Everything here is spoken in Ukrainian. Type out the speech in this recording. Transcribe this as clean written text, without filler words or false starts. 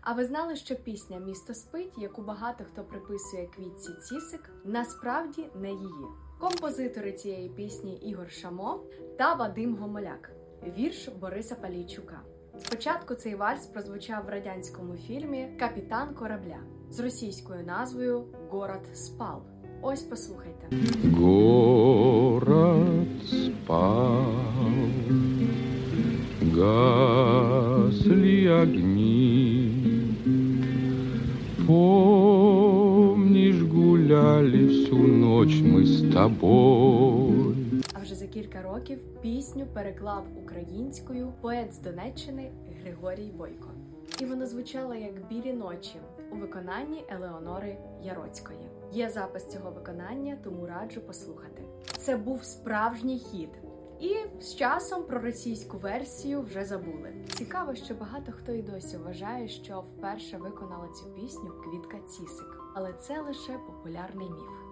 А ви знали, що пісня «Місто спить», яку багато хто приписує Квітці Цісик, насправді не її? Композитори цієї пісні Ігор Шамо та Вадим Гомоляк. Вірш Бориса Палійчука. Спочатку цей вальс прозвучав в радянському фільмі «Капітан корабля» з російською назвою «Город спал». Ось послухайте. Город спал, гасли огни, помнишь, гуляли всю ночь мы с тобой. А вже за кілька років пісню переклав українською поет з Донеччини Григорій Бойко. І вона звучала як «Білі ночі» у виконанні Елеонори Яроцької. Є запис цього виконання, тому раджу послухати. Це був справжній хіт. І з часом про російську версію вже забули. Цікаво, що багато хто і досі вважає, що вперше виконала цю пісню Квітка Цісик. Але це лише популярний міф.